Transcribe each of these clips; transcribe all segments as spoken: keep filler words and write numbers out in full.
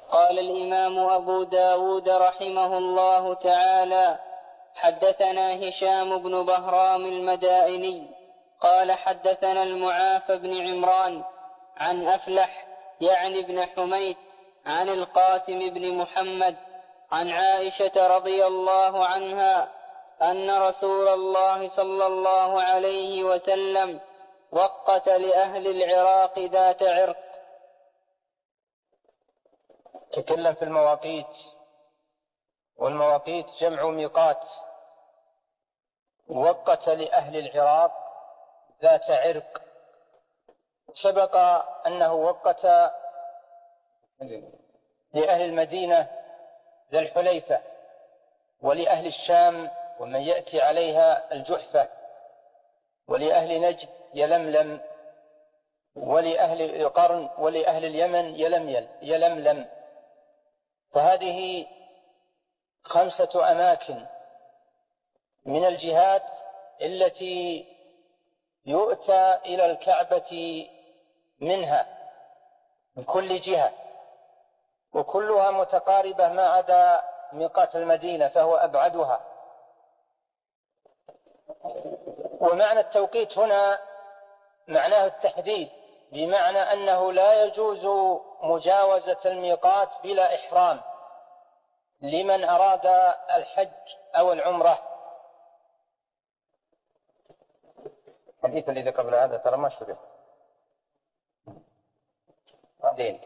قال الإمام أبو داود رحمه الله تعالى: حدثنا هشام بن بهرام المدائني قال حدثنا المعافى بن عمران عن أفلح يعني بن حميد عن القاسم بن محمد عن عائشة رضي الله عنها أن رسول الله صلى الله عليه وسلم وقت لأهل العراق ذات عرق. تكلم في المواقيت، والمواقيت جمع ميقات. وقت لأهل العراق ذات عرق. سبق أنه وقت لأهل المدينة ذا الحليفة، ولأهل الشام ومن يأتي عليها الجحفة، ولأهل نجد يلملم، ولأهل قرن، ولأهل اليمن يلميل يلملم. فهذه خمسة أماكن من الجهات التي يؤتى إلى الكعبة منها من كل جهة، وكلها متقاربة ما عدا ميقات المدينة فهو أبعدها. ومعنى التوقيت هنا معناه التحديد، بمعنى أنه لا يجوز مجاوزة الميقات بلا إحرام لمن أراد الحج أو العمرة. الحديث الذي قبل هذا ترى ما شبه بعدين.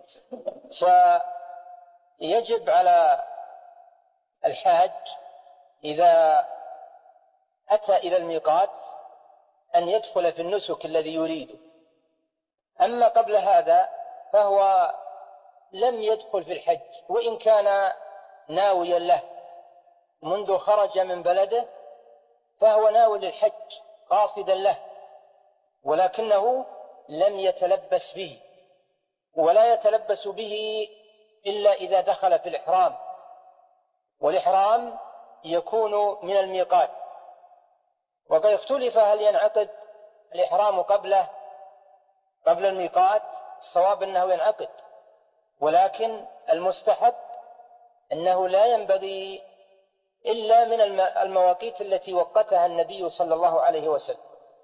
فيجب على الحاج إذا أتى إلى الميقات أن يدخل في النسك الذي يريده. أما قبل هذا فهو لم يدخل في الحج، وإن كان ناويا له منذ خرج من بلده فهو ناوي للحج قاصدا له، ولكنه لم يتلبس به، ولا يتلبس به إلا إذا دخل في الإحرام، والإحرام يكون من الميقات. وقد اختلف هل ينعقد الإحرام قبله قبل الميقات. الصواب أنه ينعقد، ولكن المستحب أنه لا ينبغي إلا من المواقيت التي وقتها النبي صلى الله عليه وسلم،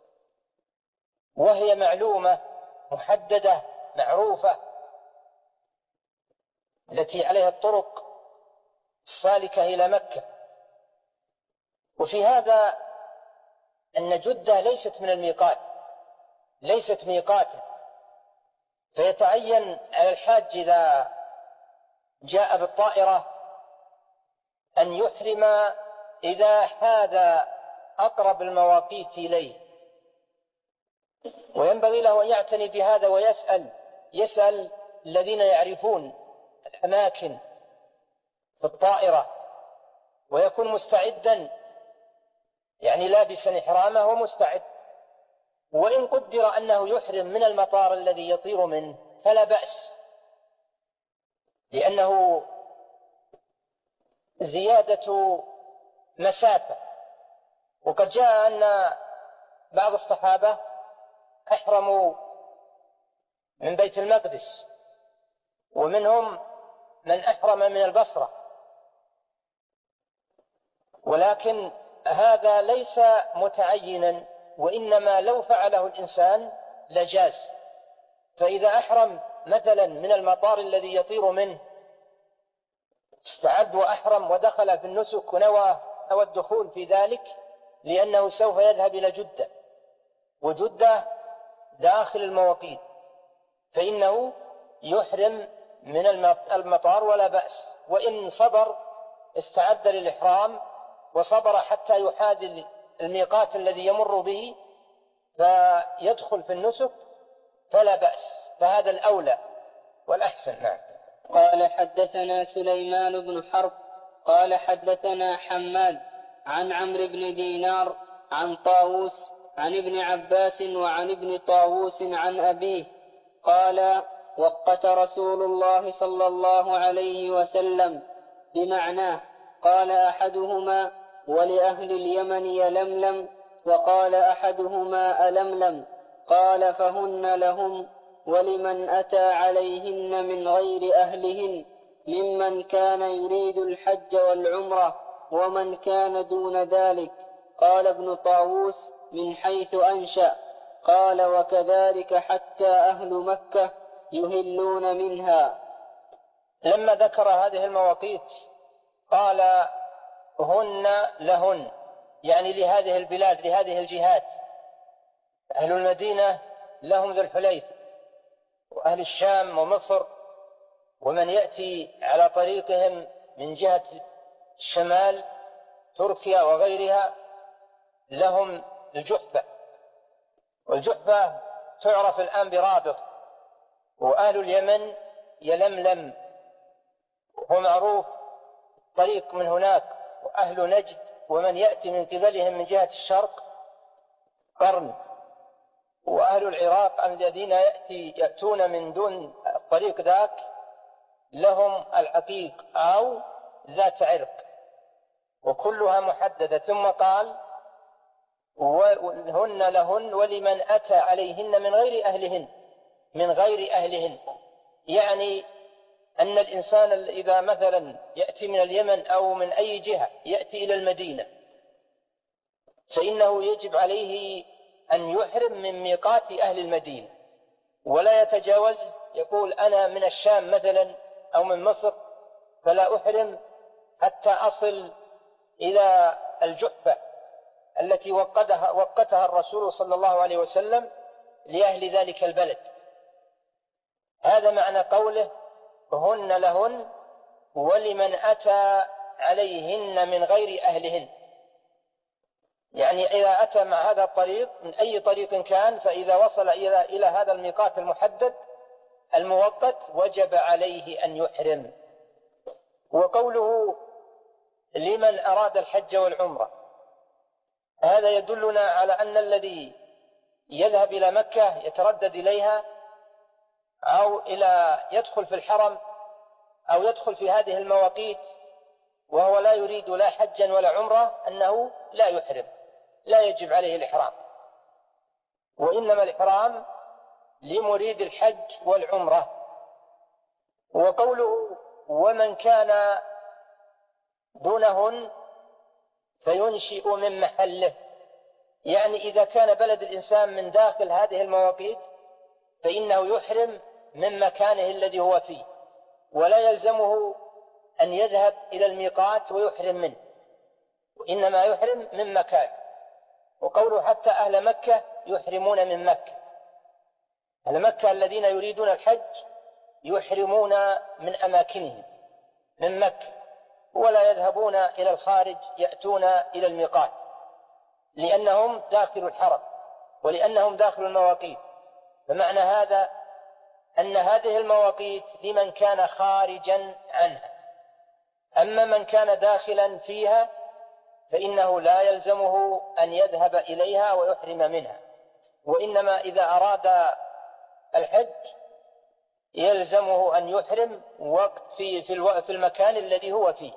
وهي معلومة محددة معروفة التي عليها الطرق السالكة إلى مكة. وفي هذا أن جدة ليست من الميقات، ليست ميقاتا، فيتعين على الحاج إذا جاء بالطائرة أن يحرم إذا حاذ أقرب المواقيت إليه، وينبغي له أن يعتني بهذا ويسأل يسأل الذين يعرفون الأماكن في الطائرة، ويكون مستعدا، يعني لابسا إحرامه ومستعد. وإن قدر أنه يحرم من المطار الذي يطير منه فلا بأس، لأنه زيادة مسافة. وقد جاء أن بعض الصحابة أحرموا من بيت المقدس، ومنهم من أحرم من البصرة، ولكن هذا ليس متعينا، وإنما لو فعله الإنسان لجاز. فإذا أحرم مثلا من المطار الذي يطير منه، استعد وأحرم ودخل في النسك ونوى نوى الدخول في ذلك، لأنه سوف يذهب إلى جدة، وجدة داخل المواقيت، فإنه يحرم من المطار ولا بأس. وإن صبر استعد للإحرام وصبر حتى يحاذي الميقات الذي يمر به فيدخل في النسك فلا بأس، فهذا الأولى والأحسن. نعم. قال حدثنا سليمان بن حرب قال حدثنا حماد عن عمرو بن دينار عن طاووس عن ابن عباس وعن ابن طاووس عن أبيه قال: وقت رسول الله صلى الله عليه وسلم بمعناه. قال أحدهما: ولأهل اليمن يلملم، وقال أحدهما ألملم. قال: فهن لهم ولمن أتى عليهن من غير أهلهن ممن كان يريد الحج والعمرة ومن كان دون ذلك. قال ابن طاووس من حيث أنشأ. قال وكذلك حتى أهل مكة يهلون منها. لما ذكر هذه المواقيت قال هن لهن، يعني لهذه البلاد لهذه الجهات. أهل المدينة لهم ذو الحليفة، وأهل الشام ومصر ومن يأتي على طريقهم من جهة الشمال تركيا وغيرها لهم الجحفة، والجحفة تعرف الآن برابغ. وأهل اليمن يلملم وهو معروف طريق من هناك. وأهل نجد ومن يأتي من قبلهم من جهة الشرق قرن. وأهل العراق الذين يأتي يأتون من دون الطريق ذاك لهم العقيق أو ذات عرق، وكلها محددة. ثم قال وهن لهن ولمن أتى عليهن من غير أهلهن من غير أهلهن، يعني أن الإنسان إذا مثلا يأتي من اليمن أو من أي جهة يأتي إلى المدينة فإنه يجب عليه أن يحرم من ميقات أهل المدينة ولا يتجاوز. يقول أنا من الشام مثلا أو من مصر فلا أحرم حتى أصل إلى الجحفة التي وقتها, وقتها الرسول صلى الله عليه وسلم لأهل ذلك البلد. هذا معنى قوله هن لهن ولمن أتى عليهن من غير أهلهن، يعني إذا أتى مع هذا الطريق من أي طريق كان فإذا وصل إلى, إلى هذا الميقات المحدد الموقت وجب عليه أن يحرم. وقوله لمن أراد الحج والعمرة هذا يدلنا على أن الذي يذهب إلى مكة يتردد إليها أو إلى يدخل في الحرم أو يدخل في هذه المواقيت وهو لا يريد لا حجا ولا عمرة أنه لا يحرم، لا يجب عليه الإحرام، وإنما الإحرام لمريد الحج والعمرة. وقوله ومن كان دونهن فينشئ من محله، يعني إذا كان بلد الإنسان من داخل هذه المواقيت فإنه يحرم من مكانه الذي هو فيه ولا يلزمه أن يذهب إلى الميقات ويحرم منه، وإنما يحرم من مكان. وقوله حتى أهل مكة يحرمون من مكة، أهل مكة الذين يريدون الحج يحرمون من أماكنهم من مكة ولا يذهبون إلى الخارج يأتون إلى الميقات لأنهم داخل الحرم ولأنهم داخل المواقيت. فمعنى هذا أن هذه المواقيت لمن كان خارجا عنها، أما من كان داخلا فيها فإنه لا يلزمه أن يذهب إليها ويحرم منها، وإنما إذا أراد الحج يلزمه أن يحرم وقت في في المكان الذي هو فيه.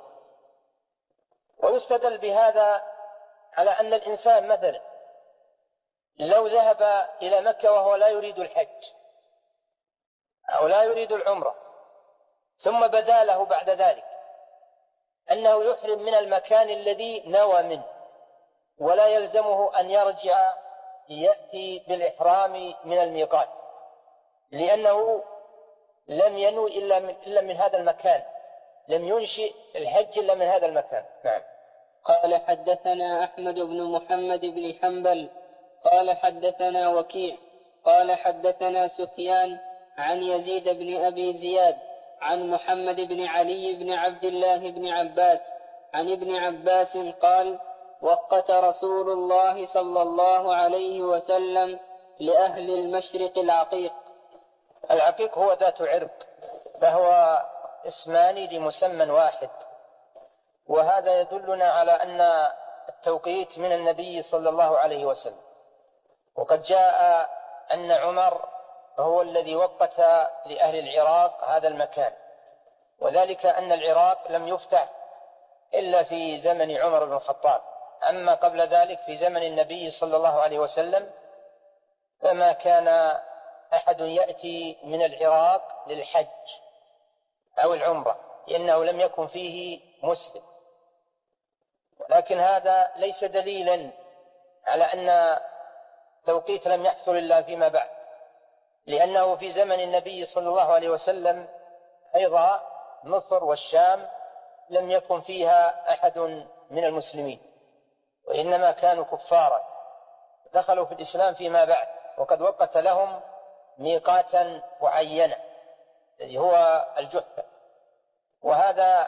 ويستدل بهذا على أن الإنسان مثلا لو ذهب إلى مكة وهو لا يريد الحج أو لا يريد العمرة ثم بدا له بعد ذلك أنه يحرم من المكان الذي نوى منه ولا يلزمه أن يرجع يأتي بالإحرام من الميقات لأنه لم ينوي إلا من, إلا من هذا المكان، لم ينشئ الحج إلا من هذا المكان. نعم. قال حدثنا أحمد بن محمد بن حنبل قال حدثنا وكيع قال حدثنا سفيان عن يزيد بن أبي زياد عن محمد بن علي بن عبد الله بن عباس عن ابن عباس قال وقت رسول الله صلى الله عليه وسلم لأهل المشرق العقيق. العقيق هو ذات عرق، فهو اسمان لمسمى واحد، وهذا يدلنا على أن التوقيت من النبي صلى الله عليه وسلم. وقد جاء أن عمر هو الذي وقت لأهل العراق هذا المكان، وذلك أن العراق لم يفتح إلا في زمن عمر بن الخطاب، أما قبل ذلك في زمن النبي صلى الله عليه وسلم فما كان أحد يأتي من العراق للحج أو العمرة لأنه لم يكن فيه مسلم، لكن هذا ليس دليلا على أن توقيت لم يحصل إلا فيما بعد، لأنه في زمن النبي صلى الله عليه وسلم أيضا مصر والشام لم يكن فيها أحد من المسلمين، وإنما كانوا كفارا دخلوا في الإسلام فيما بعد، وقد وقت لهم ميقاتا معينا الذي هو الجحفة. وهذا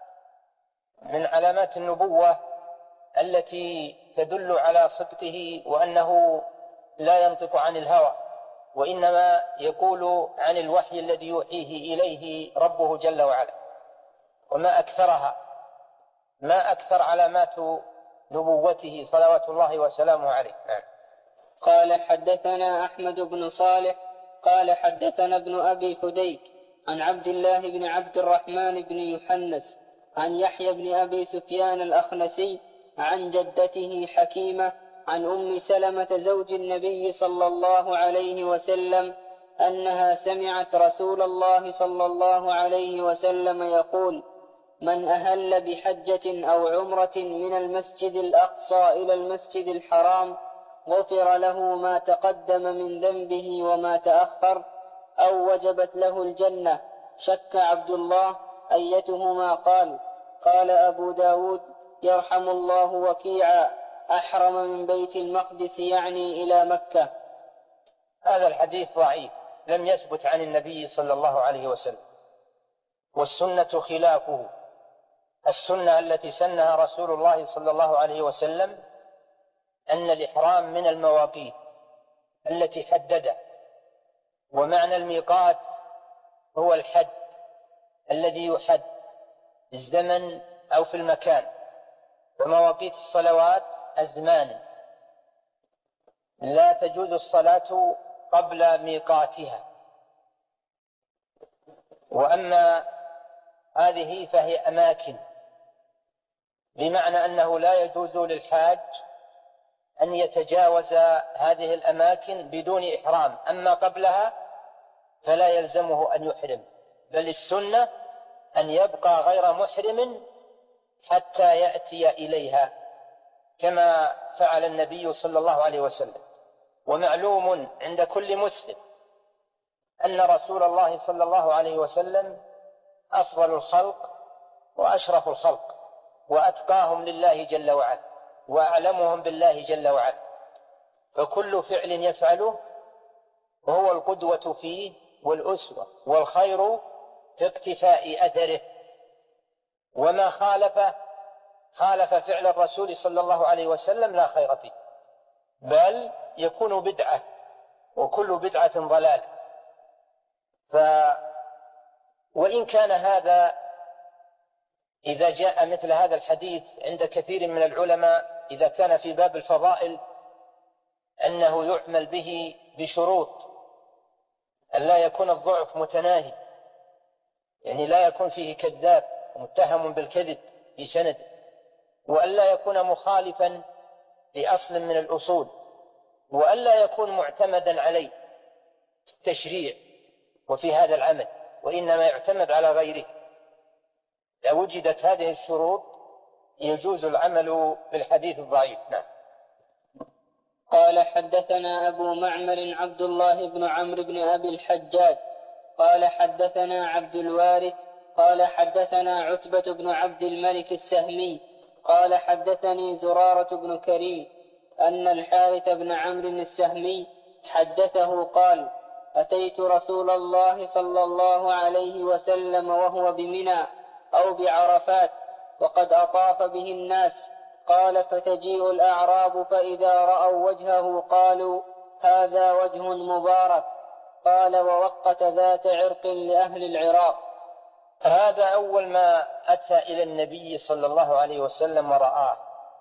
من علامات النبوة التي تدل على صدقه وأنه لا ينطق عن الهوى، وإنما يقول عن الوحي الذي يوحيه إليه ربه جل وعلا. وما أكثرها، ما أكثر علامات نبوته صلوات الله وسلامه عليه. نعم. قال حدثنا أحمد بن صالح قال حدثنا ابن أبي فديك عن عبد الله بن عبد الرحمن بن يحنس عن يحيى بن أبي سفيان الأخنسي عن جدته حكيمة عن أم سلمة زوج النبي صلى الله عليه وسلم أنها سمعت رسول الله صلى الله عليه وسلم يقول: من أهل بحجة أو عمرة من المسجد الأقصى إلى المسجد الحرام غفر له ما تقدم من ذنبه وما تأخر أو وجبت له الجنة. شك عبد الله أيتهما قال. قال أبو داود: يرحم الله وكيعا أحرم من بيت المقدس يعني إلى مكة. هذا الحديث ضعيف لم يثبت عن النبي صلى الله عليه وسلم، والسنة خلافه. السنة التي سنها رسول الله صلى الله عليه وسلم أن الإحرام من المواقيت التي حددها، ومعنى الميقات هو الحد الذي يحد في الزمن أو في المكان، ومواقيت الصلوات أزمان لا تجوز الصلاة قبل ميقاتها. وأما هذه فهي أماكن، بمعنى أنه لا يجوز للحاج أن يتجاوز هذه الأماكن بدون إحرام، أما قبلها فلا يلزمه أن يحرم، بل السنة أن يبقى غير محرم حتى يأتي إليها كما فعل النبي صلى الله عليه وسلم. ومعلوم عند كل مسلم أن رسول الله صلى الله عليه وسلم أفضل الخلق وأشرف الخلق وأتقاهم لله جل وعلا وأعلمهم بالله جل وعلا، فكل فعل يفعله وهو القدوة فيه والأسوة والخير في اقتفاء أثره، وما خالف خالف فعل الرسول صلى الله عليه وسلم لا خير فيه، بل يكون بدعة، وكل بدعة ضلال. ف وإن كان هذا إذا جاء مثل هذا الحديث عند كثير من العلماء إذا كان في باب الفضائل أنه يعمل به بشروط أن لا يكون الضعف متناهي، يعني لا يكون فيه كذاب ومتهم بالكذب في سند، وأن لا يكون مخالفا لأصل من الأصول، وأن لا يكون معتمدا عليه في التشريع وفي هذا العمل، وإنما يعتمد على غيره. إذا وجدت هذه الشروط يجوز العمل بالحديث الضعيف. نعم. قال حدثنا أبو معمر عبد الله بن عمرو بن أبي الحجاج قال حدثنا عبد الوارث قال حدثنا عتبة بن عبد الملك السهمي قال حدثني زرارة بن كريم أن الحارث بن عمرو السهمي حدثه قال: أتيت رسول الله صلى الله عليه وسلم وهو بمنى أو بعرفات وقد أطاف به الناس. قال: فتجيء الأعراب فإذا رأوا وجهه قالوا: هذا وجه مبارك. قال: ووقت ذات عرق لأهل العراق. هذا أول ما أتى إلى النبي صلى الله عليه وسلم ورآه،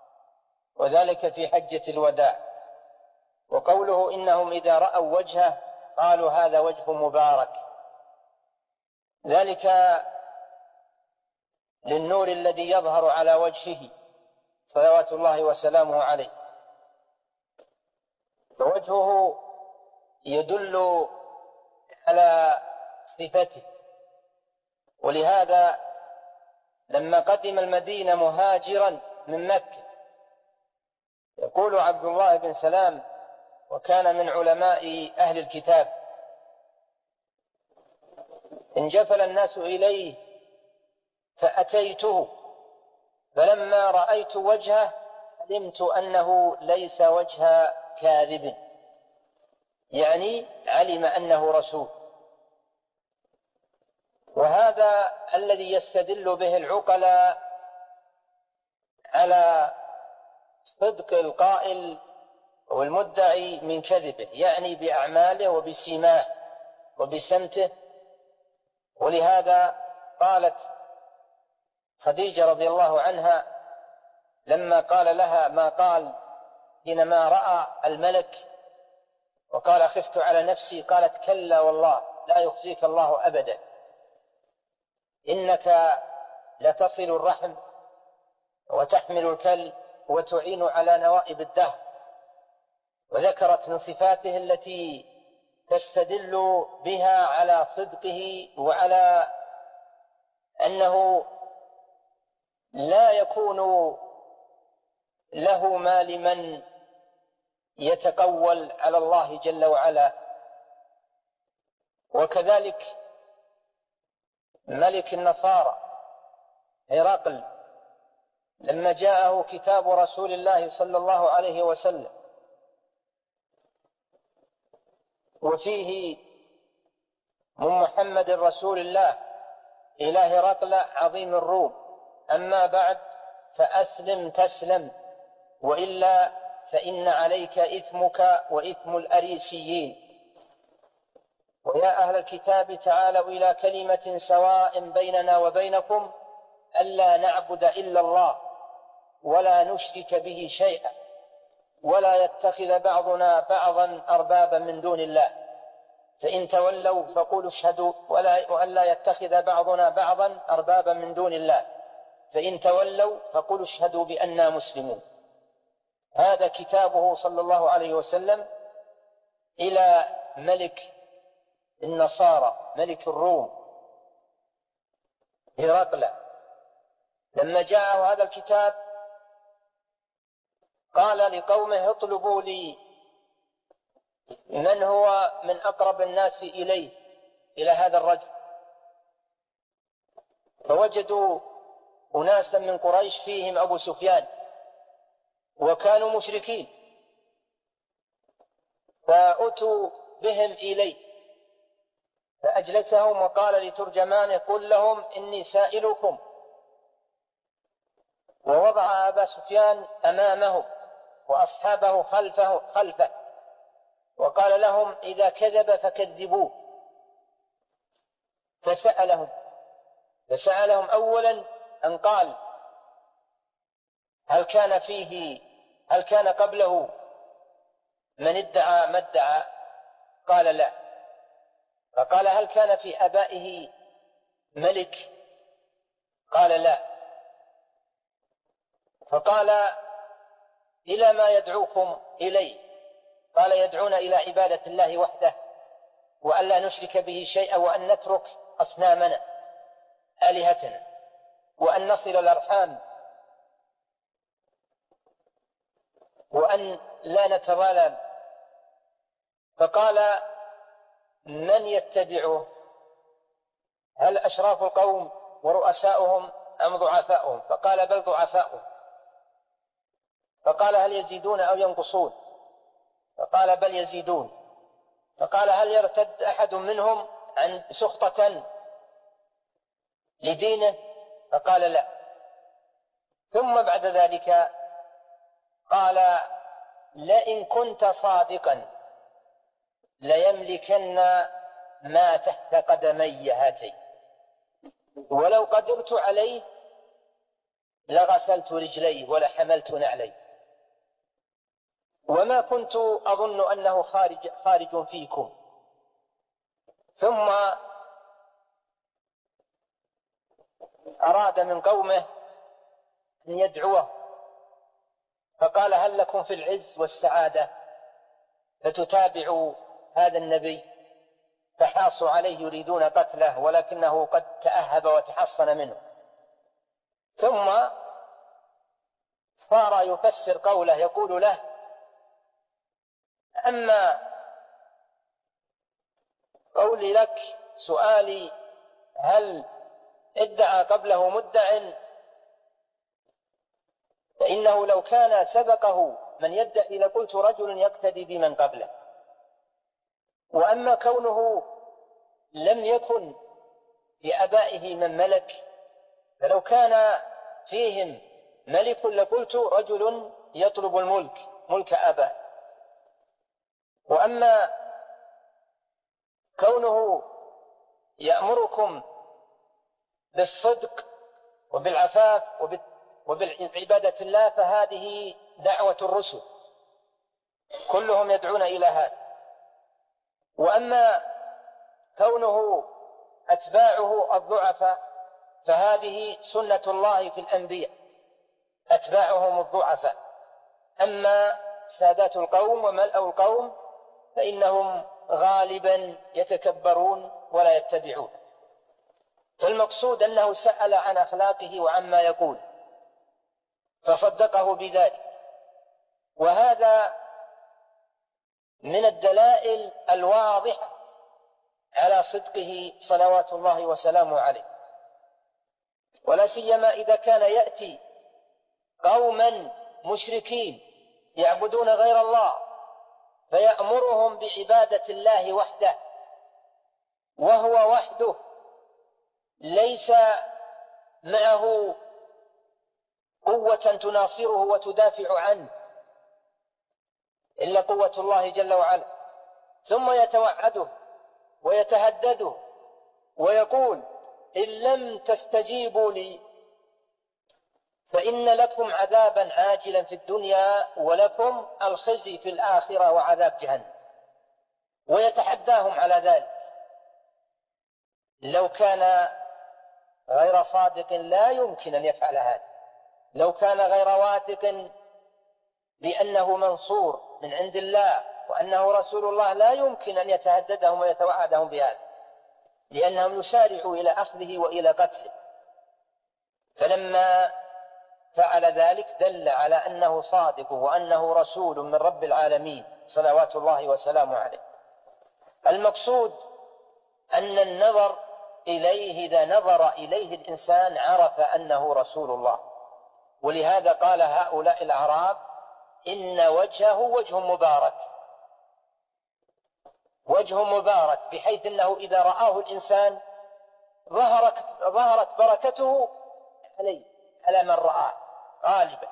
وذلك في حجة الوداع. وقوله إنهم إذا رأوا وجهه قالوا هذا وجه مبارك، ذلك للنور الذي يظهر على وجهه صلوات الله وسلامه عليه، فوجهه يدل على صفته. ولهذا لما قدم المدينة مهاجرا من مكة، يقول عبد الله بن سلام وكان من علماء أهل الكتاب: انجفل الناس إليه فأتيته، فلما رأيت وجهه علمت أنه ليس وجه كاذب، يعني علم أنه رسول. وهذا الذي يستدل به العقلاء على صدق القائل والمدعي من كذبه، يعني بأعماله وبسيماه وبسمته. ولهذا قالت خديجة رضي الله عنها لما قال لها ما قال حينما رأى الملك وقال: خفت على نفسي، قالت: كلا والله لا يخزيك الله أبدا، إنك لتصل الرحم وتحمل الكل وتعين على نوائب الدهر. وذكرت من صفاته التي تستدل بها على صدقه وعلى أنه لا يكون له ما لمن يتقول على الله جل وعلا. وكذلك ملك النصارى هرقل لما جاءه كتاب رسول الله صلى الله عليه وسلم وفيه من محمد رسول الله إلى هرقل عظيم الروم: أما بعد فأسلم تسلم، وإلا فإن عليك إثمك وإثم الأريسيين. ويا أهل الكتاب تعالوا إلى كلمة سواء بيننا وبينكم ألا نعبد إلا الله ولا نشرك به شيئا ولا يتخذ بعضنا بعضا أربابا من دون الله، فإن تولوا فقولوا اشهدوا وألا يتخذ بعضنا بعضا أربابا من دون الله، فإن تولوا فقولوا اشهدوا بأننا مسلمون. هذا كتابه صلى الله عليه وسلم إلى ملك النصارى ملك الروم هرقل. لما جاءه هذا الكتاب قال لقومه: اطلبوا لي من هو من أقرب الناس إليه إلى هذا الرجل. فوجدوا أناسا من قريش فيهم أبو سفيان وكانوا مشركين، فأتوا بهم إليه فأجلسهم وقال لترجمانه: قل لهم إني سائلكم. ووضع أبا سفيان أمامه وأصحابه خلفه, خلفه وقال لهم: إذا كذب فكذبوه. فسألهم فسألهم أولا أن قال: هل كان فيه هل كان قبله من ادعى ما ادعى؟ قال: لا. فقال: هل كان في آبائه ملك؟ قال: لا. فقال: إلى ما يدعوكم إليه؟ قال: يدعون إلى عبادة الله وحده وأن لا نشرك به شيئا وأن نترك أصنامنا آلهتنا وأن نصل الأرحام وأن لا نتظالم. فقال: من يتبعه؟ هل أشراف القوم ورؤساؤهم أم ضعفاؤهم؟ فقال: بل ضعفاؤهم. فقال: هل يزيدون أو ينقصون؟ فقال: بل يزيدون. فقال: هل يرتد أحد منهم عن سخطة لدينه؟ فقال: لا. ثم بعد ذلك قال: لئن كنت صادقا ليملكن ما تحت قدمي هاتين، ولو قدرت عليه لغسلت رجليه ولحملت نعليه، وما كنت أظن أنه خارج, خارج فيكم. ثم أراد من قومه أن يدعوه فقال: هل لكم في العز والسعادة فتتابعوا هذا النبي؟ فحاصوا عليه يريدون قتله، ولكنه قد تأهب وتحصن منه. ثم صار يفسر قوله، يقول له: أما قولي لك سؤالي هل ادعى قبله مدع، فإنه لو كان سبقه من يدعي لقلت رجل يقتدي بمن قبله. وأما كونه لم يكن في آبائه من ملك، فلو كان فيهم ملك لقلت رجل يطلب الملك ملك آبائه. وأما كونه يأمركم بالصدق وبالعفاف وبالعبادة الله، فهذه دعوة الرسل كلهم يدعون إلى هذا. وأما كونه أتباعه الضعفاء، فهذه سنة الله في الأنبياء، أتباعهم الضعفاء. أما سادات القوم وملأ القوم فإنهم غالبا يتكبرون ولا يتبعون. فالمقصود أنه سأل عن أخلاقه وعما يقول فصدقه بذلك. وهذا من الدلائل الواضحة على صدقه صلوات الله وسلامه عليه، ولا سيما إذا كان يأتي قوما مشركين يعبدون غير الله فيأمرهم بعبادة الله وحده، وهو وحده ليس معه قوة تناصره وتدافع عنه إلا قوة الله جل وعلا، ثم يتوعده ويتهدده ويقول: إن لم تستجيبوا لي فإن لكم عذابا عاجلا في الدنيا ولكم الخزي في الآخرة وعذاب جهنم، ويتحداهم على ذلك. لو كان غير صادق لا يمكن أن يفعل هذا، لو كان غير واثق بأنه منصور من عند الله وأنه رسول الله لا يمكن أن يتهددهم ويتوعدهم بهذا، لأنهم يسارعوا إلى أخذه وإلى قتله. فلما فعل ذلك دل على أنه صادق وأنه رسول من رب العالمين صلوات الله وسلامه عليه. المقصود أن النظر إليه، إذا نظر إليه الإنسان عرف أنه رسول الله. ولهذا قال هؤلاء الأعراب: إن وجهه وجه مبارك، وجه مبارك، بحيث أنه إذا رآه الإنسان ظهرت, ظهرت بركته عليه على من رآه غالبا،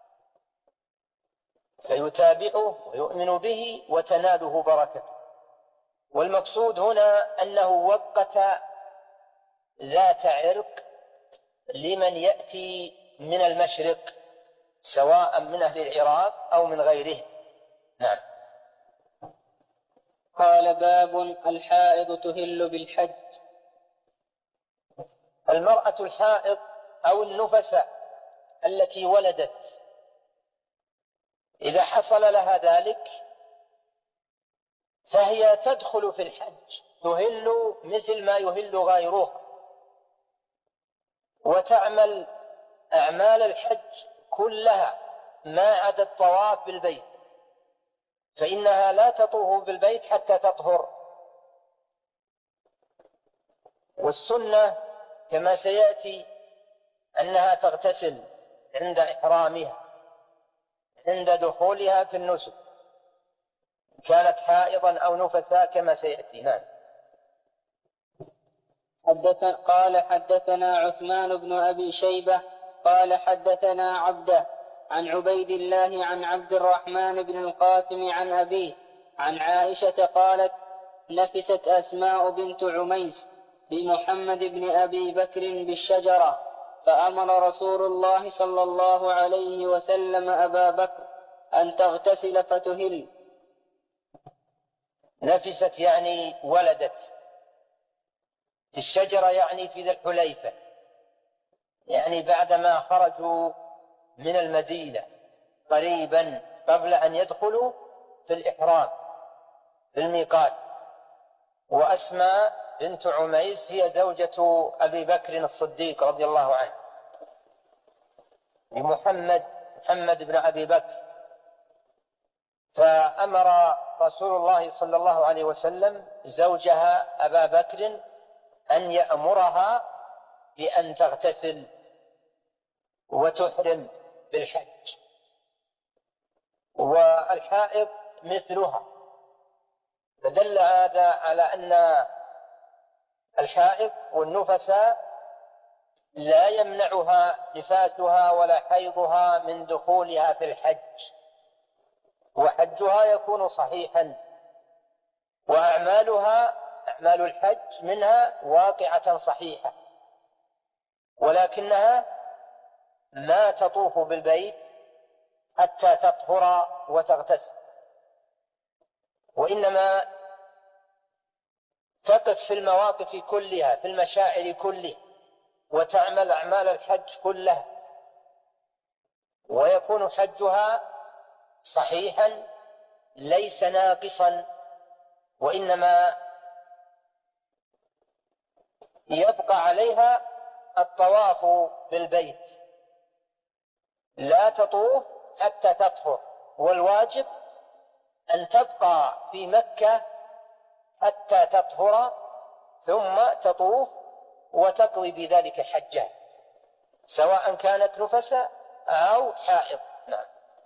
فيتابعه ويؤمن به وتناله بركته. والمقصود هنا أنه وقت ذات عرق لمن يأتي من المشرق، سواء من أهل العراق أو من غيره. نعم. قال: باب الحائض تهل بالحج. المرأة الحائض أو النفساء التي ولدت إذا حصل لها ذلك فهي تدخل في الحج، تهل مثل ما يهل غيرها، وتعمل أعمال الحج كلها ما عدا الطواف بالبيت، فإنها لا تطوف بالبيت حتى تطهر. والسنة كما سيأتي أنها تغتسل عند إحرامها عند دخولها في النسك، كانت حائضا أو نفساء كما سيأتي. نعم. حدثنا قال: حدثنا عثمان بن أبي شيبة قال: حدثنا عبده عن عبيد الله عن عبد الرحمن بن القاسم عن أبيه عن عائشة قالت: نفست أسماء بنت عميس بمحمد بن أبي بكر بالشجرة، فأمر رسول الله صلى الله عليه وسلم أبا بكر أن تغتسل فتهل. نفست يعني ولدت، في الشجرة يعني في ذي الحليفة، يعني بعدما خرجوا من المدينة قريبا قبل أن يدخلوا في الإحرام في الميقات، وأسماء بنت عميس هي زوجة أبي بكر الصديق رضي الله عنه، لمحمد محمد بن أبي بكر. فأمر رسول الله صلى الله عليه وسلم زوجها أبا بكر أن يأمرها بأن تغتسل وتحرم بالحج، والحائض مثلها. فدل هذا على أن الحائض والنفساء لا يمنعها نفاسها ولا حيضها من دخولها في الحج، وحجها يكون صحيحا، وأعمالها أعمال الحج منها واقعة صحيحة، ولكنها ما تطوف بالبيت حتى تطهر وتغتسل، وإنما تقف في المواقف كلها، في المشاعر كلها، وتعمل أعمال الحج كلها، ويكون حجها صحيحا ليس ناقصا، وإنما يبقى عليها الطواف بالبيت، لا تطوف حتى تطهر، والواجب أن تبقى في مكة حتى تطهر ثم تطوف وتقضي بذلك حجها، سواء كانت نفساء أو حائض. نعم.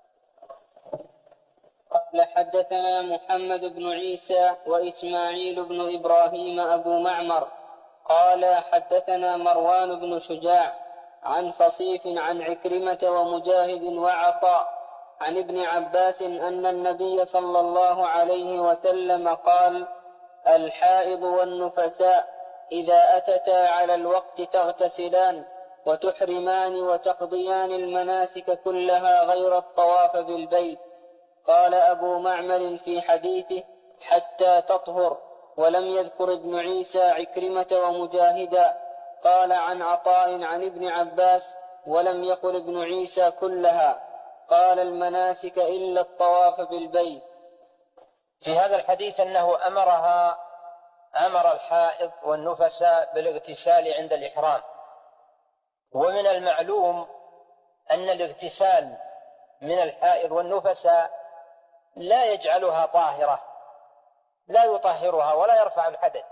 قال حدثنا محمد بن عيسى وإسماعيل بن إبراهيم أبو معمر قال حدثنا مروان بن شجاع عن صصيف عن عكرمة ومجاهد وعطاء عن ابن عباس أن النبي صلى الله عليه وسلم قال: الحائض والنفساء إذا أتتا على الوقت تغتسلان وتحرمان وتقضيان المناسك كلها غير الطواف بالبيت. قال أبو معمر في حديثه: حتى تطهر، ولم يذكر ابن عيسى عكرمة ومجاهدا. قال عن عطاء عن ابن عباس: ولم يقل ابن عيسى كلها، قال المناسك إلا الطواف بالبيت. في هذا الحديث أنه أمرها أمر الحائض والنفساء بالاغتسال عند الإحرام، ومن المعلوم أن الاغتسال من الحائض والنفساء لا يجعلها طاهرة، لا يطهرها ولا يرفع الحدث،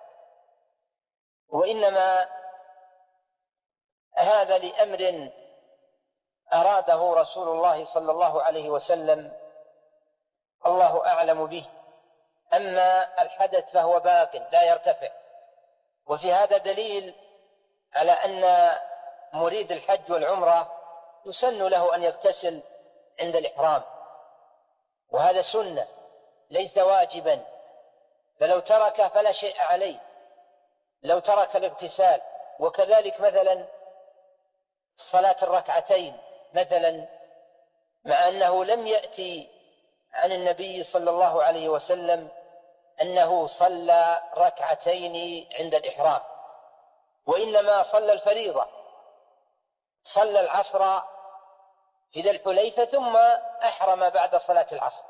وإنما هذا لأمر أراده رسول الله صلى الله عليه وسلم، الله أعلم به. أما الحدث فهو باق لا يرتفع، وفي هذا دليل على أن مريد الحج والعمرة يسن له أن يغتسل عند الإحرام، وهذا سنة ليس واجبا، فلو ترك فلا شيء عليه لو ترك الاغتسال. وكذلك مثلا صلاة الركعتين مثلا، مع أنه لم يأتي عن النبي صلى الله عليه وسلم أنه صلى ركعتين عند الإحرام، وإنما صلى الفريضة، صلى العصر في ذي الحليفة ثم أحرم بعد صلاة العصر.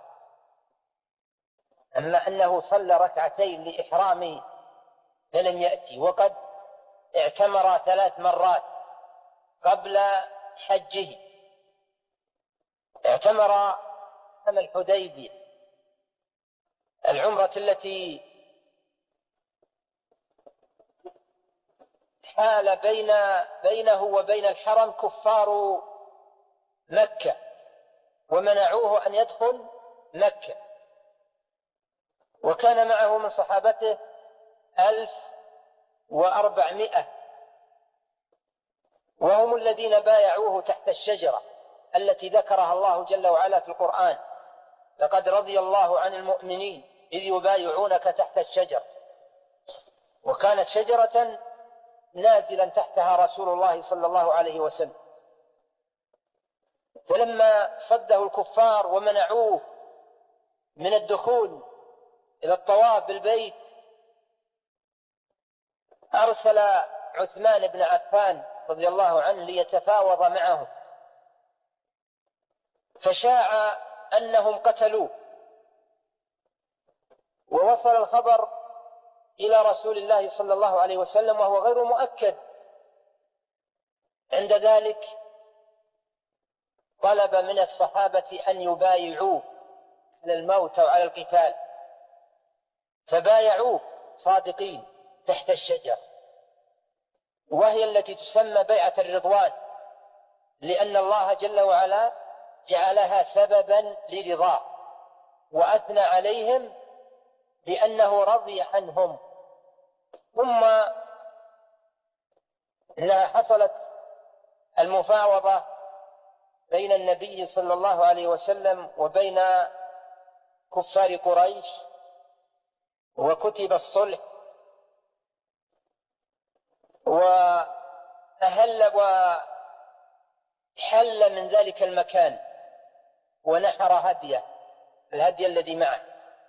أما أنه صلى ركعتين لإحرامه فلم يأتي، وقد اعتمر ثلاث مرات قبل حجه، اعتمر عام الحديبية، العمرة التي حال بين بينه وبين الحرم كفار مكة ومنعوه أن يدخل مكة، وكان معه من صحابته ألف وأربعمائة، وهم الذين بايعوه تحت الشجرة التي ذكرها الله جل وعلا في القرآن: لقد رضي الله عن المؤمنين إذ يبايعونك تحت الشجرة. وكانت شجرة نازلا تحتها رسول الله صلى الله عليه وسلم، فلما صده الكفار ومنعوه من الدخول إلى الطواف بالبيت أرسل عثمان بن عفان رضي الله عنه ليتفاوض معه، فشاع أنهم قتلوه، ووصل الخبر إلى رسول الله صلى الله عليه وسلم وهو غير مؤكد. عند ذلك طلب من الصحابة أن يبايعوه على الموت أو على القتال، فبايعوه صادقين تحت الشجر، وهي التي تسمى بيعة الرضوان، لأن الله جل وعلا جعلها سببا لرضاه، وأثنى عليهم بأنه رضي عنهم. ثم إنها حصلت المفاوضة بين النبي صلى الله عليه وسلم وبين كفار قريش، وكتب الصلح، وأهل وحل من ذلك المكان ونحر هديه، الهدي الذي معه،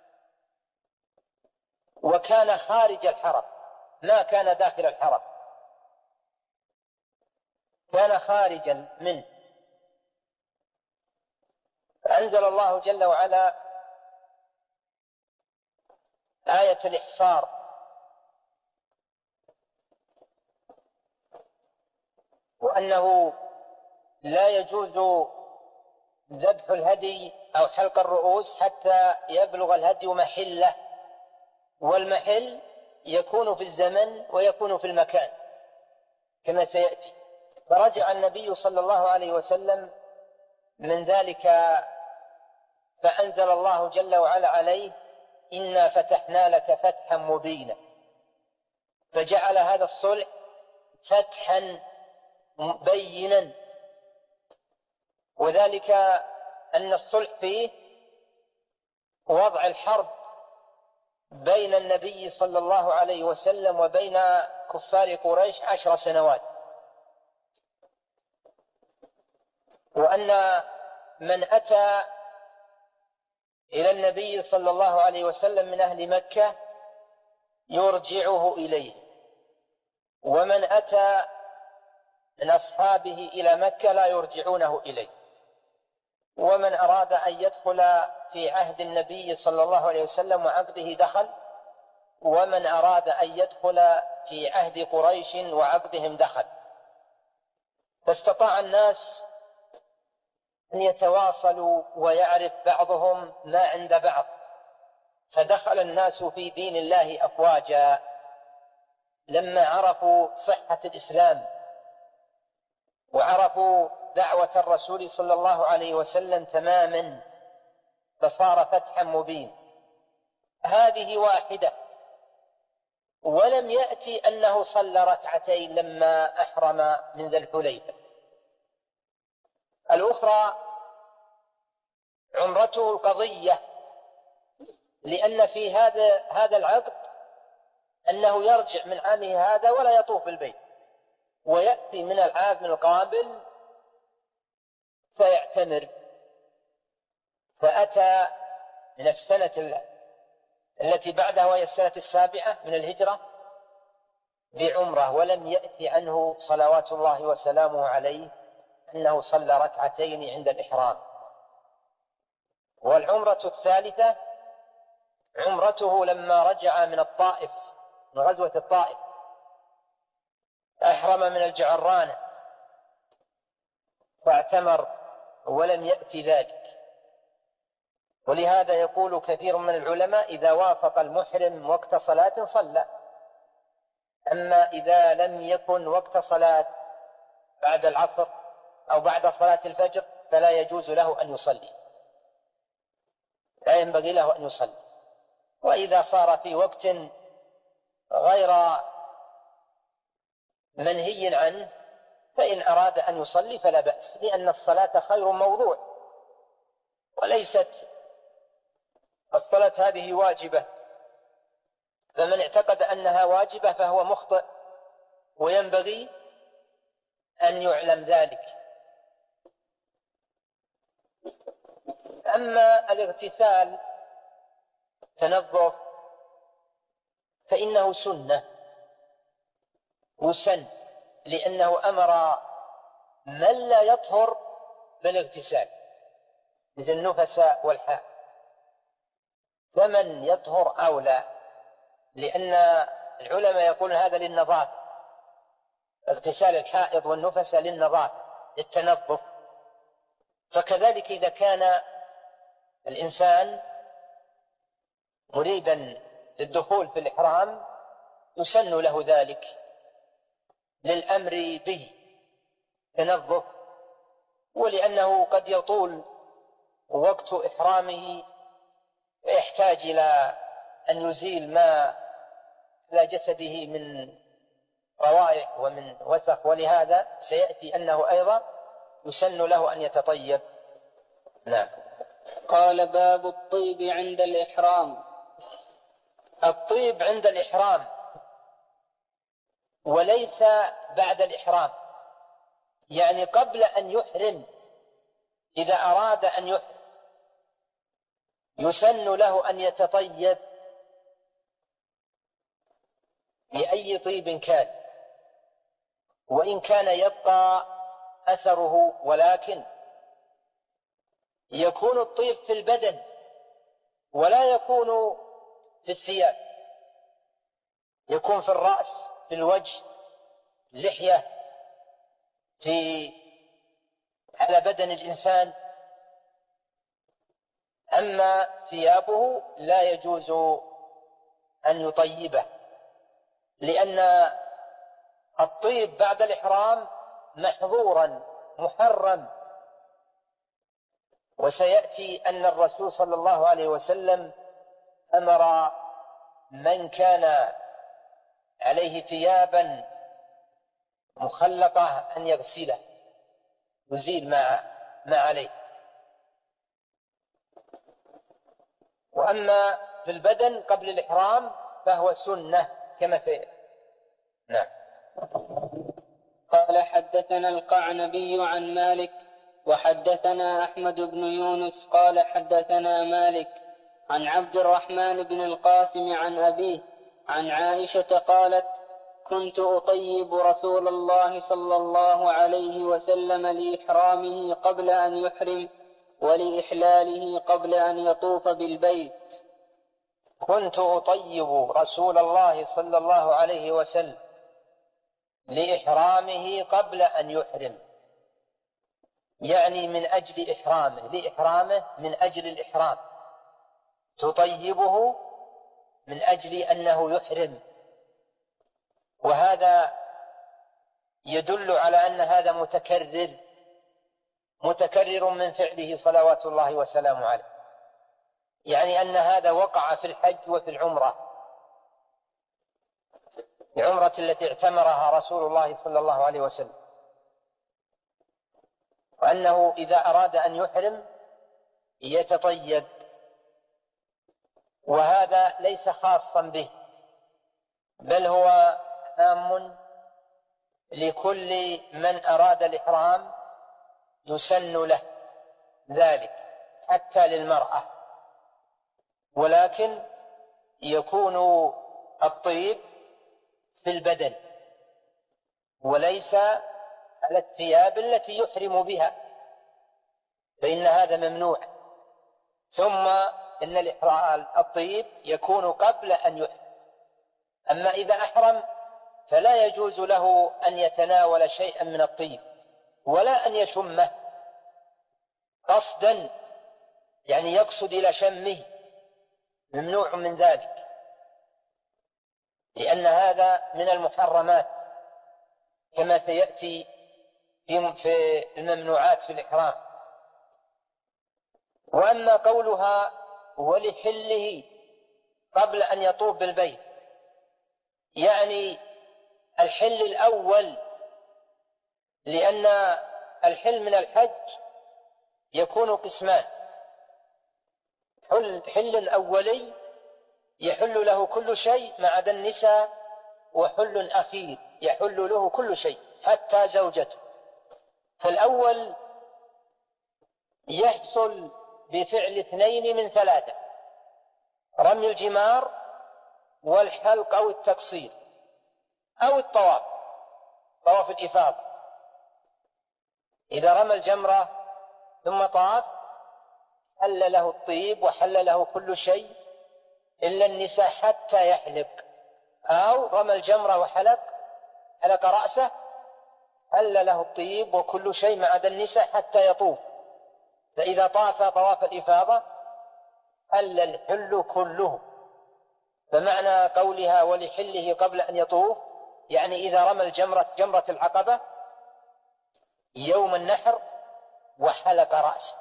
وكان خارج الحرم، ما كان داخل الحرم، كان خارجا منه. فأنزل الله جل وعلا آية الإحصار، وأنه لا يجوز ذبح الهدي أو حلق الرؤوس حتى يبلغ الهدي محله، والمحل يكون في الزمن ويكون في المكان كما سيأتي. فرجع النبي صلى الله عليه وسلم من ذلك، فأنزل الله جل وعلا عليه: إنا فتحنا لك فتحا مبينا. فجعل هذا الصلح فتحا بينا، وذلك أن الصلح فيه وضع الحرب بين النبي صلى الله عليه وسلم وبين كفار قريش عشر سنوات، وأن من أتى إلى النبي صلى الله عليه وسلم من أهل مكة يرجعه إليه، ومن أتى من أصحابه إلى مكة لا يرجعونه إليه، ومن أراد أن يدخل في عهد النبي صلى الله عليه وسلم وعقده دخل، ومن أراد أن يدخل في عهد قريش وعقدهم دخل. فاستطاع الناس أن يتواصلوا ويعرف بعضهم ما عند بعض، فدخل الناس في دين الله أفواجا لما عرفوا صحة الإسلام وعرفوا دعوة الرسول صلى الله عليه وسلم تماما، فصار فتحا مبين. هذه واحدة، ولم يأتي أنه صلى ركعتين لما أحرم من ذي الحليفة. الأخرى عمرته القضية، لأن في هذا هذا العقد أنه يرجع من عامه هذا ولا يطوف بالبيت، ويأتي من العام القابل فيعتمر. فأتى من السنة التي بعدها وهي السنة السابعة من الهجرة بعمرة، ولم يأتي عنه صلوات الله وسلامه عليه أنه صلى ركعتين عند الإحرام. والعمرة الثالثة عمرته لما رجع من الطائف، من غزوة الطائف، أحرم من الجعرانة واعتمر، ولم يأتي ذلك. ولهذا يقول كثير من العلماء: إذا وافق المحرم وقت صلاة صلى، أما إذا لم يكن وقت صلاة بعد العصر أو بعد صلاة الفجر فلا يجوز له أن يصلي، لا ينبغي له أن يصلي. وإذا صار في وقت غير منهي عنه فإن أراد أن يصلي فلا بأس، لأن الصلاة خير موضوع، وليست الصلاة هذه واجبة، فمن اعتقد أنها واجبة فهو مخطئ، وينبغي أن يعلم ذلك. أما الاغتسال تنظف فإنه سنة وسن، لأنه أمر من لا يطهر بالاغتسال مثل النفساء والحاء، فمن يطهر أولى. لأن العلماء يقولون هذا للنظافة، اغتسال الحائض والنفس للنظافة للتنظف. فكذلك إذا كان الإنسان مريدا للدخول في الإحرام يسن له ذلك للأمر به تنظف، ولأنه قد يطول وقت إحرامه ويحتاج إلى أن يزيل ما على جسده من روائح ومن وسخ، ولهذا سيأتي أنه أيضا يسن له أن يتطيب. نعم. قال باب الطيب عند الإحرام. الطيب عند الإحرام وليس بعد الإحرام، يعني قبل أن يحرم إذا أراد أن يحرم يسن له أن يتطيب بأي طيب كان، وإن كان يبقى أثره، ولكن يكون الطيب في البدن ولا يكون في الثياب، يكون في الرأس، في الوجه، اللحية، في على بدن الإنسان. أما ثيابه لا يجوز أن يطيبه، لأن الطيب بعد الإحرام محظورا محرم، وسيأتي أن الرسول صلى الله عليه وسلم أمر من كان عليه ثيابا مخلقة أن يغسله، يزيل ما ما عليه. وأما في البدن قبل الإحرام فهو سنة كما سيأتي. نعم. قال حدثنا القعنبي عن مالك وحدثنا أحمد بن يونس قال حدثنا مالك عن عبد الرحمن بن القاسم عن أبيه عن عائشة قالت: كنت أطيب رسول الله صلى الله عليه وسلم لإحرامه قبل أن يحرم ولإحلاله قبل أن يطوف بالبيت. كنت أطيب رسول الله صلى الله عليه وسلم لإحرامه قبل أن يحرم، يعني من أجل إحرامه، لإحرامه من أجل الإحرام، تطيبه من أجل أنه يحرم. وهذا يدل على أن هذا متكرر متكرر من فعله صلوات الله وسلامه عليه، يعني أن هذا وقع في الحج وفي العمرة، العمرة التي اعتمرها رسول الله صلى الله عليه وسلم، وأنه إذا أراد أن يحرم يتطيب، وهذا ليس خاصا به بل هو عام لكل من أراد الإحرام، يسن له ذلك حتى للمرأة، ولكن يكون الطيب في البدن وليس على الثياب التي يحرم بها، فإن هذا ممنوع. ثم إن الطيب يكون قبل أن يحرم، أما إذا أحرم فلا يجوز له أن يتناول شيئا من الطيب ولا أن يشمه قصدا، يعني يقصد إلى شمه، ممنوع من ذلك، لأن هذا من المحرمات كما سيأتي في الممنوعات في الإحرام. وأما قولها ولحله قبل أن يطوف بالبيت، يعني الحل الأول، لأن الحل من الحج يكون قسمان: حل, حل أولي يحل له كل شيء ما عدا النساء، وحل أخير يحل له كل شيء حتى زوجته. فالأول يحصل بفعل اثنين من ثلاثة: رمي الجمار والحلق أو التقصير أو الطواف، طواف الإفاضة. إذا رمى الجمرة ثم طاف حل له الطيب وحل له كل شيء إلا النساء حتى يحلق، أو رمى الجمرة وحلق حلق رأسه حل له الطيب وكل شيء ما عدا النساء حتى يطوف. فإذا طاف طواف الإفاضة حل الحل كله. فمعنى قولها ولحله قبل أن يطوف يعني إذا رمى الجمرة جمرة العقبة يوم النحر وحلق رأسه،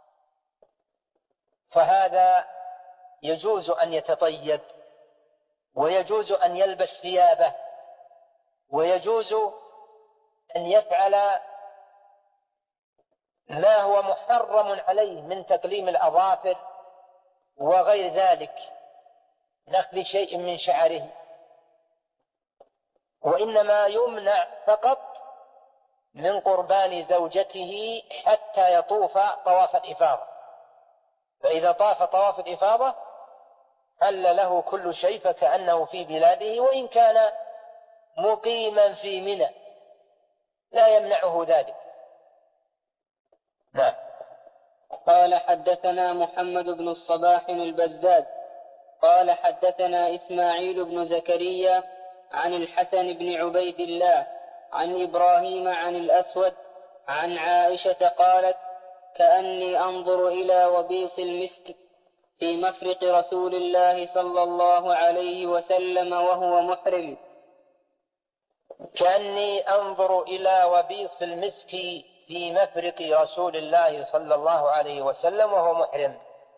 فهذا يجوز أن يتطيب، ويجوز أن يلبس ثيابه، ويجوز أن يفعل ما هو محرم عليه من تقليم الأظافر وغير ذلك، نخل شيء من شعره، وإنما يمنع فقط من قربان زوجته حتى يطوف طواف الإفاضة. فإذا طاف طواف الإفاضة حل له كل شيء فكأنه في بلاده، وإن كان مقيما في منى لا يمنعه ذلك. نعم. قال حدثنا محمد بن الصباح البزاز قال حدثنا إسماعيل بن زكريا عن الحسن بن عبيد الله عن إبراهيم عن الأسود عن عائشة قالت: كأني أنظر إلى وبيص المسك في مفرق رسول الله صلى الله عليه وسلم وهو محرم. كأني أنظر إلى وبيص المسك في مفرق رسول الله صلى الله عليه وسلم وهو محرم.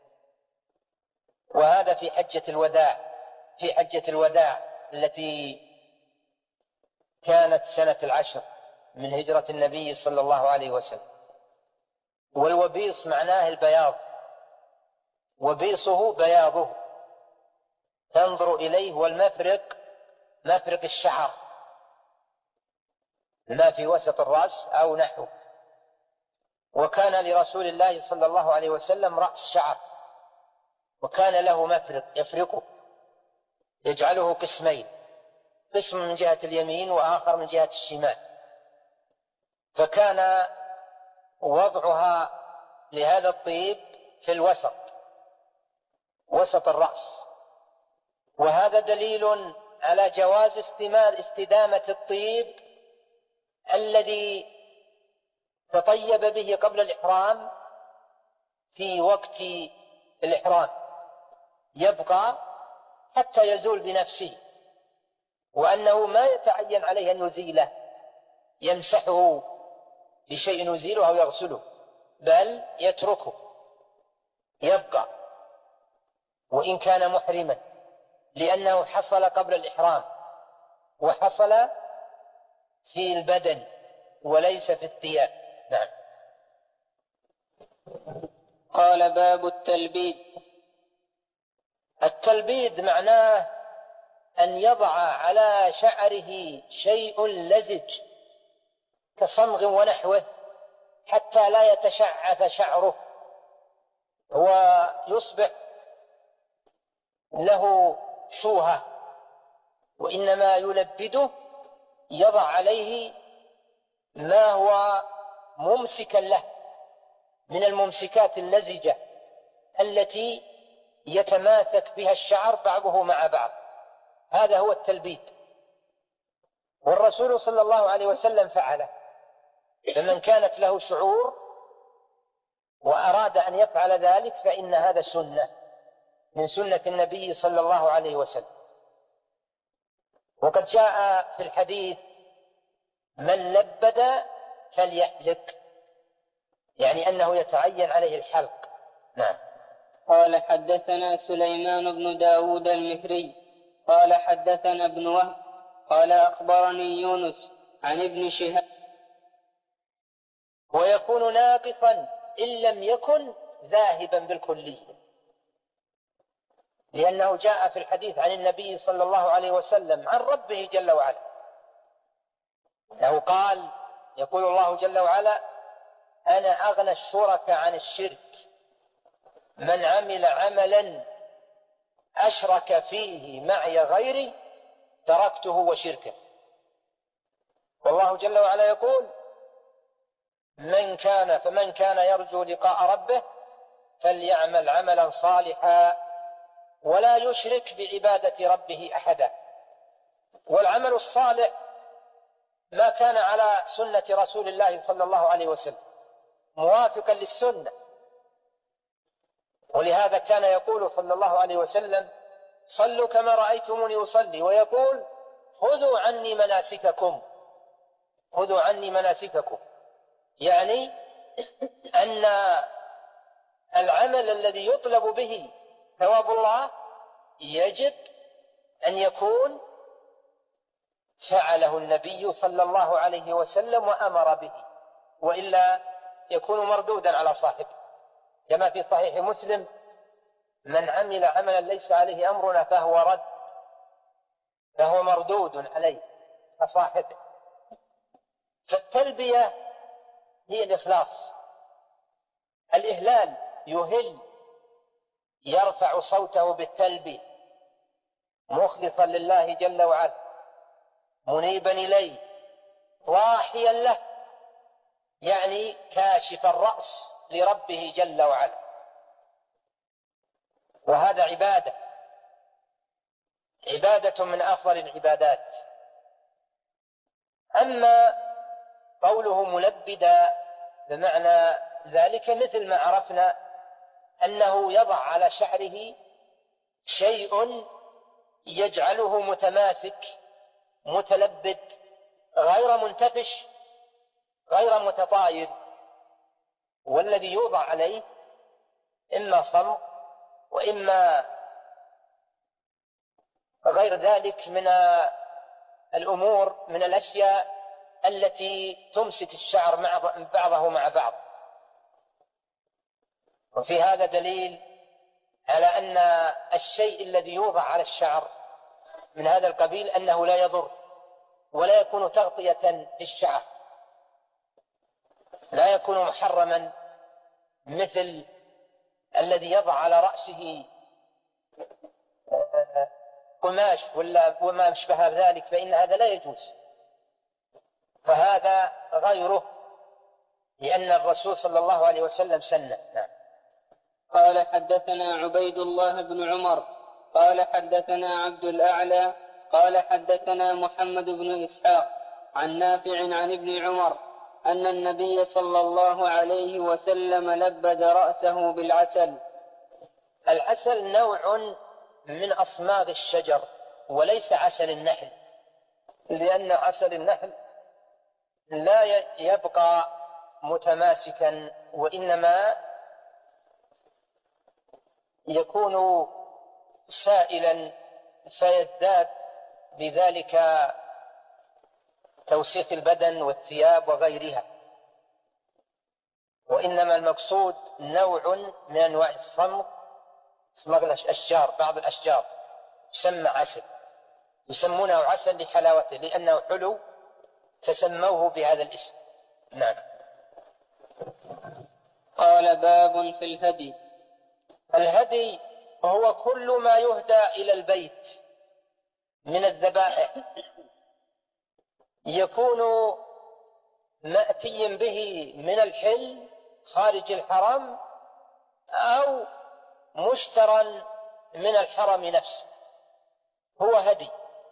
وهذا في حجة الوداع، في حجة الوداع التي كانت سنة العشر من هجرة النبي صلى الله عليه وسلم. والوبيص معناه البياض، وبيصه بياضه تنظر إليه. والمفرق مفرق الشعر ما في وسط الرأس أو نحوه. وكان لرسول الله صلى الله عليه وسلم رأس شعر، وكان له مفرق يفرقه يجعله قسمين، قسم من جهة اليمين وآخر من جهة الشمال. فكان وضعها لهذا الطيب في الوسط، وسط الرأس. وهذا دليل على جواز استدامة الطيب الذي تطيب به قبل الإحرام في وقت الإحرام، يبقى حتى يزول بنفسه، وأنه ما يتعين عليه أن يزيله يمسحه بشيء يزيله أو يغسله، بل يتركه يبقى وإن كان محرما، لأنه حصل قبل الإحرام وحصل في البدن وليس في الثياب. نعم. قال: باب التلبيد. التلبيد معناه أن يضع على شعره شيء لزج كصمغ ونحوه حتى لا يتشعث شعره ويصبح له شوهة، وإنما يلبده يضع عليه ما هو ممسكا له من الممسكات اللزجة التي يتماسك بها الشعر بعضه مع بعض. هذا هو التلبيد، والرسول صلى الله عليه وسلم فعله. فمن كانت له شعور وأراد أن يفعل ذلك فإن هذا سنة من سنة النبي صلى الله عليه وسلم. وقد جاء في الحديث: من لبد فليحلق، يعني أنه يتعين عليه الحلق. نعم. قال حدثنا سليمان بن داود المهري قال حدثنا ابن وهب قال أخبرني يونس عن ابن شهاب. ويكون ناقصا إن لم يكن ذاهبا بالكلية، لأنه جاء في الحديث عن النبي صلى الله عليه وسلم عن ربه جل وعلا أنه قال: يقول الله جل وعلا: أنا أغنى الشركاء عن الشرك، من عمل عملا أشرك فيه معي غيري تركته وشركه. والله جل وعلا يقول: من كان فمن كان يرجو لقاء ربه فليعمل عملا صالحا ولا يشرك بعبادة ربه أحدا. والعمل الصالح ما كان على سنة رسول الله صلى الله عليه وسلم موافقا للسنة. ولهذا كان يقول صلى الله عليه وسلم: صلوا كما رأيتموني أصلي، ويقول: خذوا عني مناسككم، خذوا عني مناسككم. يعني أن العمل الذي يطلب به ثواب الله يجب أن يكون فعله النبي صلى الله عليه وسلم وأمر به، وإلا يكون مردودا على صاحبه، كما في صحيح مسلم: من عمل عملا ليس عليه أمرنا فهو رد، فهو مردود عليه كصاحبه. فالتلبية هي الإخلاص. الإهلال يهل، يرفع صوته بالتلبية مخلصا لله جل وعلا، منيبا إليه، ضاحيا له، يعني كاشف الرأس لربه جل وعلا. وهذا عبادة، عبادة من أفضل العبادات. أما قوله ملبدا بمعنى ذلك مثل ما عرفنا أنه يضع على شعره شيء يجعله متماسك متلبد غير منتفش غير متطاير، والذي يوضع عليه إما صمغ وإما غير ذلك من الأمور، من الأشياء التي تمسك الشعر مع بعضه مع بعض. وفي هذا دليل على أن الشيء الذي يوضع على الشعر من هذا القبيل أنه لا يضر ولا يكون تغطية للشعر، لا يكون محرما مثل الذي يضع على رأسه قماش ولا وما أشبه ذلك، فإن هذا لا يجوز، فهذا غيره، لأن الرسول صلى الله عليه وسلم سنة. نعم. قال حدثنا عبيد الله بن عمر قال حدثنا عبد الأعلى قال حدثنا محمد بن إسحاق عن نافع عن ابن عمر أن النبي صلى الله عليه وسلم لبد رأسه بالعسل. العسل نوع من أصماغ الشجر وليس عسل النحل، لأن عسل النحل لا يبقى متماسكا، وإنما يكون سائلا فيزداد بذلك توسيخ البدن والثياب وغيرها. وإنما المقصود نوع من أنواع الصمغ، صمغ الأشجار، بعض الأشجار يسمى عسل، يسمونه عسل لحلاوته لأنه حلو فسموه بهذا الاسم. نعم. قال باب في الهدي. الهدي هو كل ما يهدى إلى البيت من الذبائح، يكون مأتي به من الحل خارج الحرم أو مشترا من الحرم نفسه، هو هدي،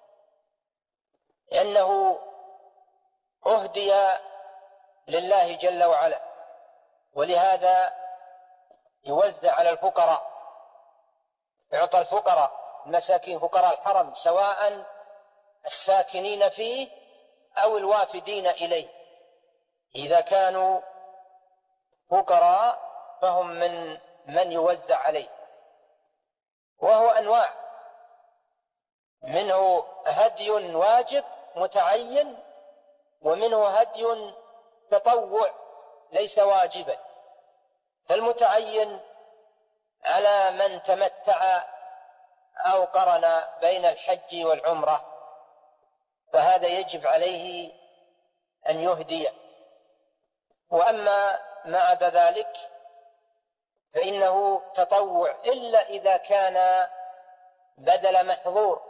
لأنه أهدي لله جل وعلا، ولهذا يوزع على الفقراء، يعطى الفقراء المساكين فقراء الحرم سواء الساكنين فيه أو الوافدين إليه، إذا كانوا فقراء فهم من من يوزع عليه. وهو أنواع، منه هدي واجب متعين، ومنه هدي تطوع ليس واجبا. فالمتعين على من تمتع أو قرن بين الحج والعمرة، فهذا يجب عليه أن يهدي. وأما ما عدا ذلك فإنه تطوع، إلا إذا كان بدل محظور،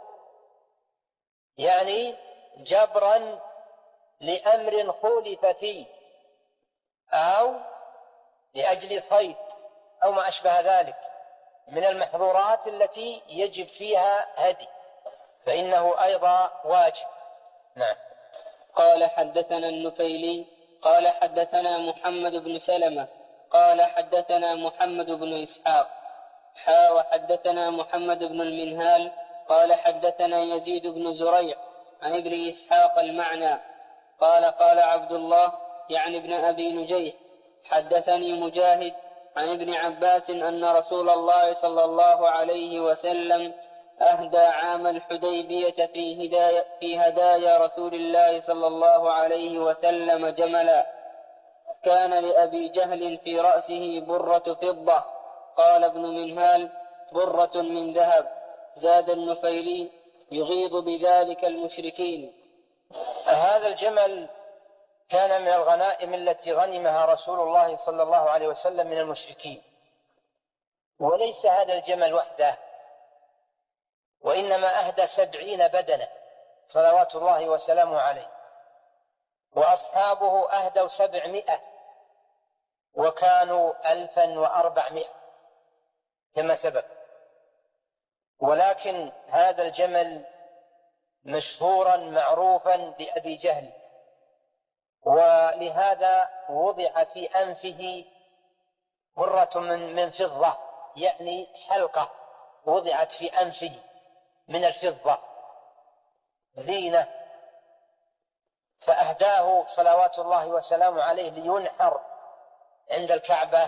يعني جبرا لأمر خولف فيه أو لأجل صيد أو ما أشبه ذلك من المحظورات التي يجب فيها هدي. فإنه أيضا واجب. نعم. قال حدثنا النفيلي قال حدثنا محمد بن سلمة قال حدثنا محمد بن إسحاق حا وحدثنا محمد بن المنهال قال حدثنا يزيد بن زريع عن ابن إسحاق المعنى قال قال عبد الله يعني ابن أبي نجيح حدثني مجاهد عن ابن عباس أن رسول الله صلى الله عليه وسلم أهدى عام الحديبية في هدايا, في هدايا رسول الله صلى الله عليه وسلم جملا كان لأبي جهل في رأسه برة فضة. قال ابن منهال برة من ذهب. زاد النفيلي يغيظ بذلك المشركين. هذا الجمل كان من الغنائم التي غنمها رسول الله صلى الله عليه وسلم من المشركين، وليس هذا الجمل وحده، وإنما أهدى سبعين بدنة صلوات الله وسلامه عليه، وأصحابه أهدوا سبعمائة وكانوا ألفا وأربعمائة كما سبق. ولكن هذا الجمل مشهورا معروفا بأبي جهل، ولهذا وضع في أنفه برة من, من فضة، يعني حلقة وضعت في أنفه من الفضة زينة، فأهداه صلوات الله وسلامه عليه لينحر عند الكعبة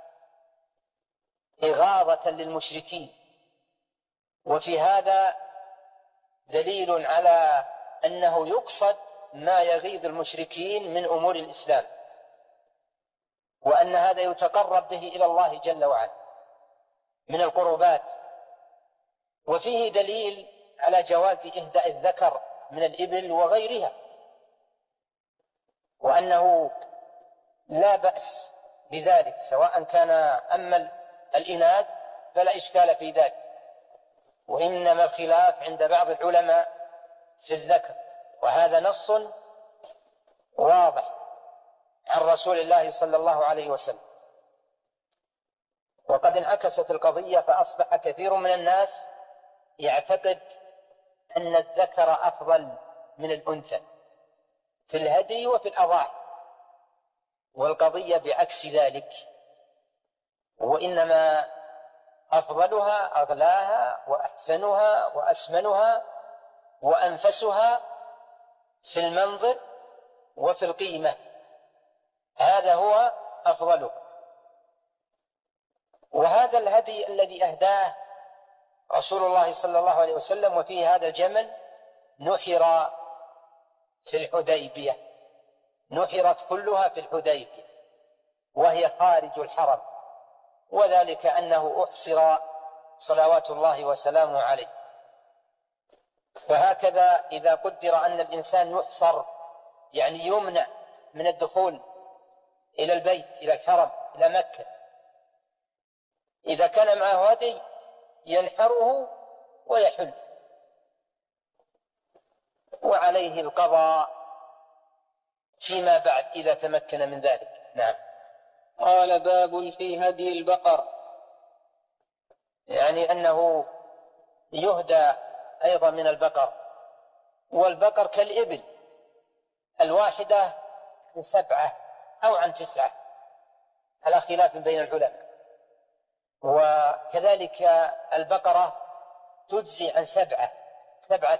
إغاظة للمشركين. وفي هذا دليل على أنه يقصد ما يغيظ المشركين من أمور الإسلام، وأن هذا يتقرب به إلى الله جل وعلا من القربات. وفيه دليل على جواز إهداء الذكر من الإبل وغيرها، وأنه لا بأس بذلك سواء كان أما الإناث فلا إشكال في ذلك، وإنما الخلاف عند بعض العلماء في الذكر، وهذا نص واضح عن رسول الله صلى الله عليه وسلم. وقد انعكست القضية فأصبح كثير من الناس يعتقد أن الذكر أفضل من الأنثى في الهدي وفي الأضاحي، والقضية بعكس ذلك، وإنما أفضلها أغلاها وأحسنها وأسمنها وأنفسها في المنظر وفي القيمة، هذا هو أفضله. وهذا الهدي الذي أهداه رسول الله صلى الله عليه وسلم وفيه هذا الجمل نحر في الحديبية، نحرت كلها في الحديبية وهي خارج الحرم، وذلك أنه أحصر صلوات الله وسلامه عليه. فهكذا إذا قدر أن الإنسان يحصر يعني يمنع من الدخول إلى البيت إلى الحرم إلى مكة، إذا كان معه هدي ينحره ويحل، وعليه القضاء فيما بعد إذا تمكن من ذلك. نعم. قال باب في هدي البقر، يعني أنه يهدى أيضا من البقر، والبقر كالإبل الواحدة عن سبعة أو عن تسعة على خلاف بين العلماء، وكذلك البقرة تجزي عن سبعة سبعة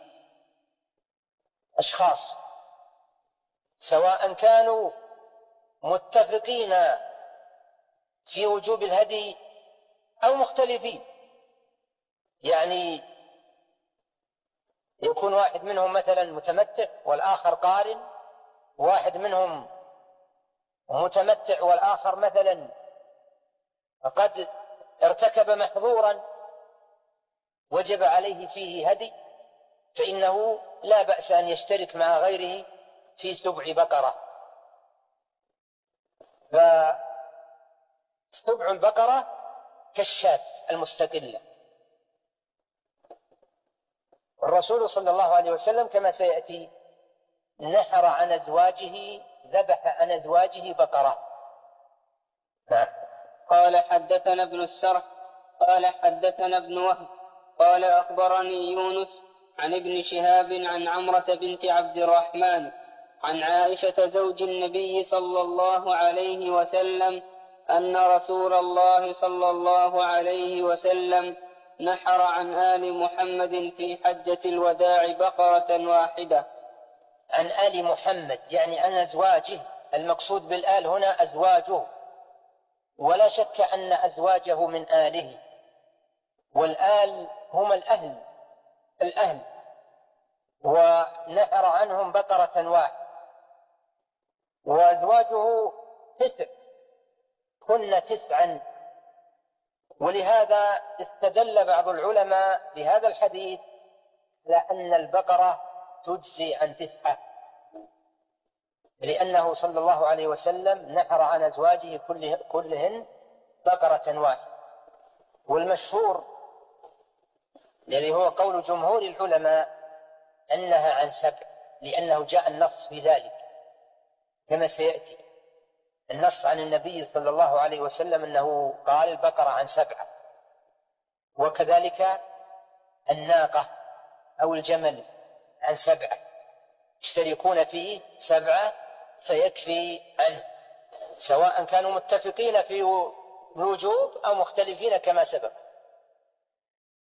أشخاص، سواء كانوا متفقين في وجوب الهدي أو مختلفين، يعني يكون واحد منهم مثلا متمتع والآخر قارن، واحد منهم متمتع والآخر مثلا قد ارتكب محظورا وجب عليه فيه هدي، فإنه لا بأس أن يشترك مع غيره في سبع بقرة. فسبع البقرة كالشاة المستقلة. الرسول صلى الله عليه وسلم كما سيأتي نحر عن أزواجه ذبح عن أزواجه بقرة. نعم. قال حدثنا ابن السرح قال حدثنا ابن وهب قال أخبرني يونس عن ابن شهاب عن عمرة بنت عبد الرحمن عن عائشة زوج النبي صلى الله عليه وسلم أن رسول الله صلى الله عليه وسلم نحر عن آل محمد في حجة الوداع بقرة واحدة. عن آل محمد يعني عن أزواجه، المقصود بالآل هنا أزواجه، ولا شك أن أزواجه من آله، والآل هم الأهل الأهل ونحر عنهم بقرة واحدة، وأزواجه تسع كن تسعا، ولهذا استدل بعض العلماء بهذا الحديث لأن البقرة تجزي عن تسعة، لأنه صلى الله عليه وسلم نحر عن أزواجه كلهن بقرة واحدة. والمشهور الذي هو قول جمهور العلماء أنها عن سبع، لأنه جاء النص في ذلك كما سيأتي النص عن النبي صلى الله عليه وسلم أنه قال البقرة عن سبعة، وكذلك الناقة أو الجمل عن سبعة، يشتركون فيه سبعة فيكفي عنه، سواء كانوا متفقين في الوجوب أو مختلفين كما سبق.